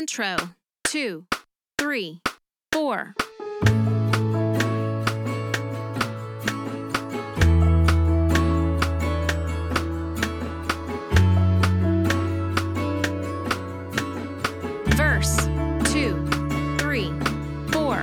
Intro, 2, 3, 4. Verse, 2, 3, 4.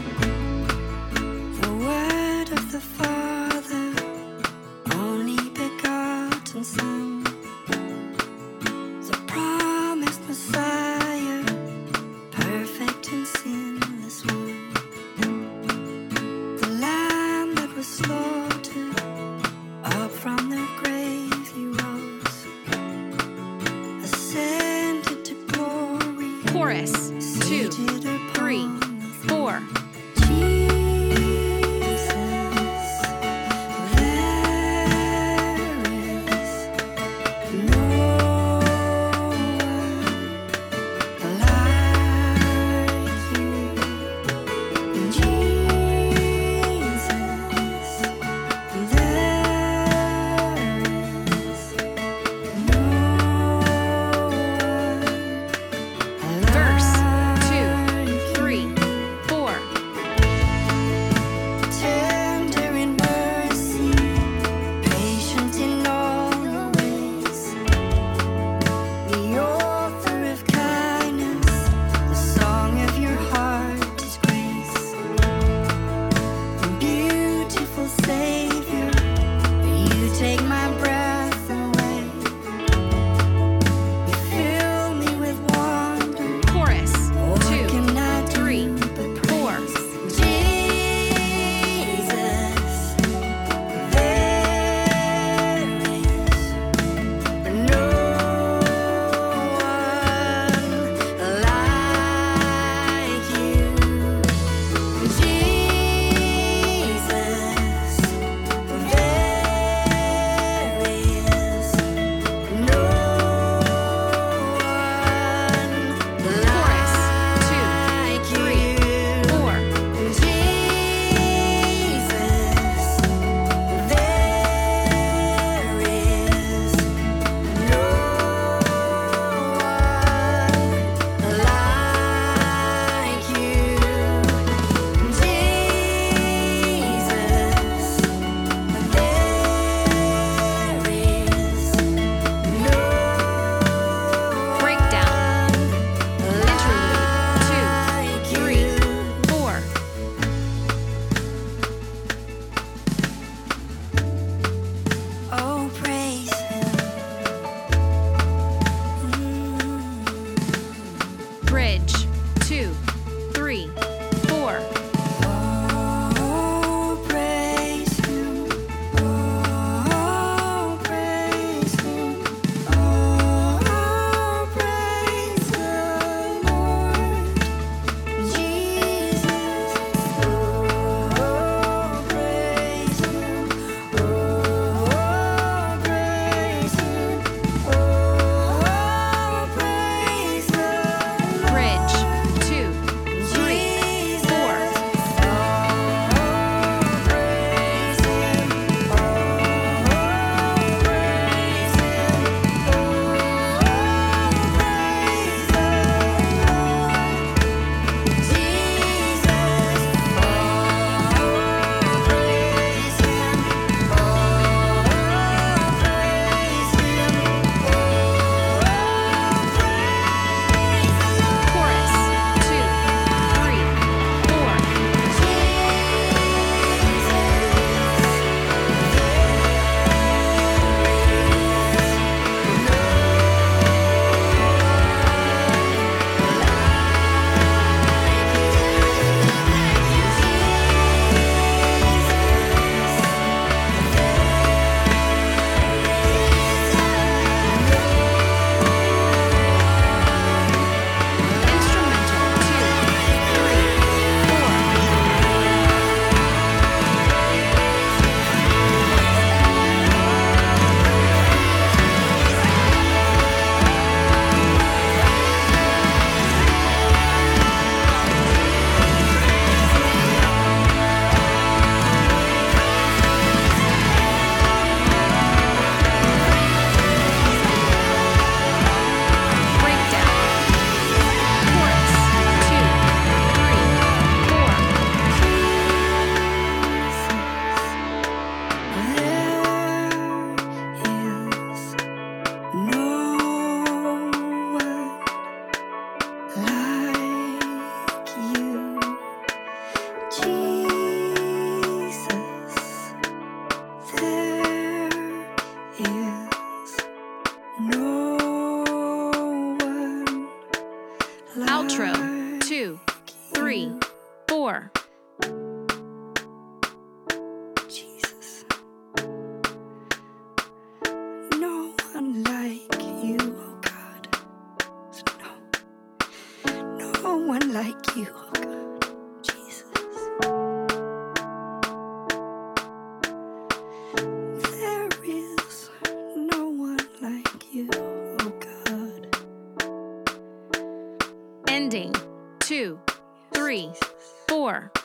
The word of the Father, only begotten Son, the promised Messiah, perfect and sinless one, the Lamb that was slaughtered, up from the grave he rose, ascended to glory. Chorus, 2, 3, 4. Bridge, 2, 3, 4. Oh, praise Him. Oh, praise Him. Oh, praise the Lord Jesus. Oh, praise Him. Oh, praise Him. Oh, praise the Lord. Bridge, 2, Outro. like 2, 3, 4. Jesus. No one like you, oh God. No one like you, oh God. Jesus. There is no one like you, oh God. Ending. 2, 3, 4.